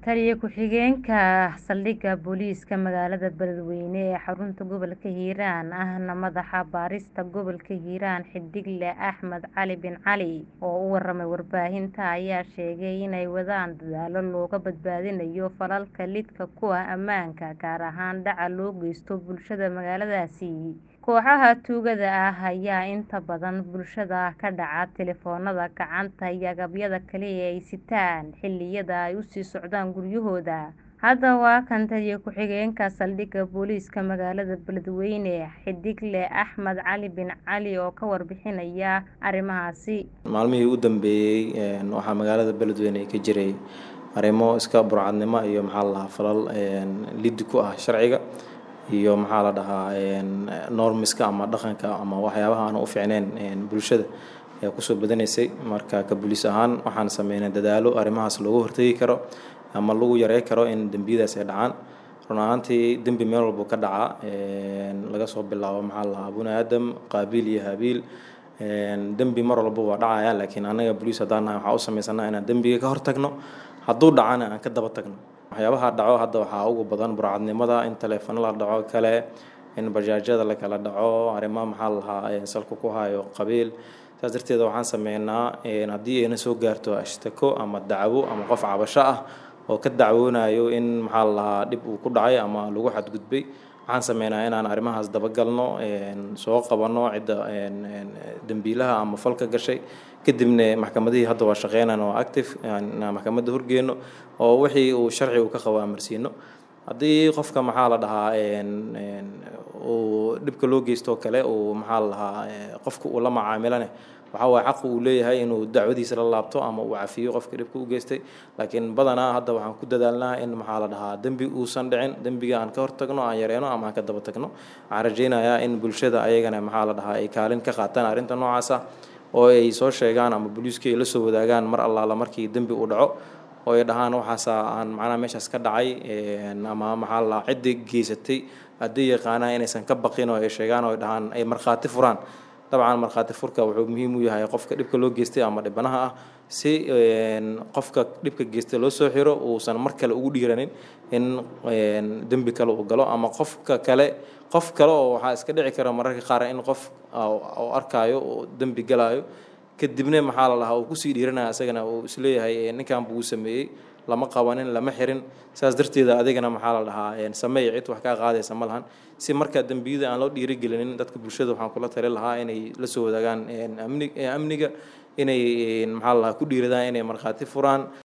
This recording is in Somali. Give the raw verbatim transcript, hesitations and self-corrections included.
Taliye ku-xigeenka saldhigga booliiska magaalada Beledweyne ee xarunta gobolka Hiiraan ahna madaxa baarista gobolka Hiiraan Xidigle Axmed Cali bin Cali oo u waramay warbaahinta ayaa sheegay inay wadaan dadaalo looga badbaadinayo falalka lidka ku ah ammaanka gaar ahaan dhaca loo geysto bulshada magaaladaasi. Kooxaha tuugada ah ayaa inta badan bulshada ka dhaca taleefanada gacanta iyo agabyada kale ee ay sitaan xilliyada ay u sii socdaan guryahooda. Hadda waa kan taliye ku-xigeenka saldhigga booliiska magaalada Beledweyne Xidigle Axmed Cali bin Cali oo ka warbixinaya arrimahaasi. Maalmihii u dambeeyay waxaa magaalada Beledweyne ka jiray arrimo iska burcadnimo iyo maxaa la falal lid ku ah sharciga iyo maxaa la dhahaa normiska ama dhaqanka ama waxyaabaha aan u fiicneen bulshada ee ku soo badanaysay. Marka ka booliis ahaan waxaan sameynay dadaalo arrimahaas looga hortagi karo ama lagu yareyn karo in dambiyadaas ay dhacaan. Run ahaantii dambi meel walba ka dhaca laga soo bilaabo maxaa la abuuna aadam qaabil iyo habiil dambi mar walba waa dhacaya, laakiin anaga booliis haddaan nahay waxaan u sameysannaa inaan dambiga ka hortagno, hadduu dhacana aan ka daba tagno. waxyaabaha dhaco hadda waxaa ugu badan burcadnimada, in taleefano la dhaco kale, in bajaajyada la kala dhaco, arrimaha maxaa la lahaa salka ku hayo qabiil. saas darteed waxaan sameynaa haddii ayna soo gaarto ashtako ama dacwo ama qof cabasho ah oo ka dacwoonayo in maxaa la lahaa dhib uu ku dhacay ama lagu xadgudbay, waxaan sameynaa inaan arrimahaas dabagalno, soo qabanno cidda dambiilaha ama falka gashay, kadibna maxkamadihii hadda waa shaqeynaan oo active maxkamadda horgeeno oo wixii uu sharci uu ka qabo amarsiino. haddii qofka maxaa la dhahaa uu dhibka loo geysto kale uu maxaa la dhahaa qofka uu la macaamilane waxa waa xaq uu leeyahay inuu dacwadiisa la laabto ama uu cafiyo qofka dhibka u geystay. laakiin badanaa hadda waxaan ku dadaalnaa in maxaa la dhahaa dambi uusan dhicin, dambiga aan ka hortagno, aan yareeno ama aan ka daba tagno. waxaan rajaynayaa in bulshada ayagana maxaa la dhahaa ay kaalin ka qaataan arrinta noocaas ah oo ay soo sheegaan ama booliiska ay la soo wadaagaan mar allaala markii dambi uu dhaco, oo ay dhahaan waxaas aan macnaha meeshaas ka dhacay ama maxaa la dhahaa ciddi geysatay haddii yaqaanaa inaysan ka baqin oo ay sheegaan oo ay dhahaan ay markhaati furaan. dabcan markhaati furka wuxuu muhiim u yahay qofka dhibka loo geystay ama dhibanaha ah si qofka dhibka geystay loo soo xiro uusan mar kale ugu dhiiranin in dambi kale uu galo ama qofka kale qof kale oo waxaa iska dhici kara mararka qaar in qof oo arkaayo oo dambi galaayo kadibna maxaa la dhahaa uu kusii dhiiranaya isagana uu isleeyahay ninkan buu sameeyey, lama qabanin, lama xirin. saas darteeda adigana maxaa la dhahaa sameey cid wax ka qaadaysa ma lahan. si marka dambiyada aan loo dhiirigelinin dadka bulshada waxaan kula tali lahaa inay la soo wadaagaan amniga inay maxaa la dhahaa ku dhiiradaan inay markhaati furaan.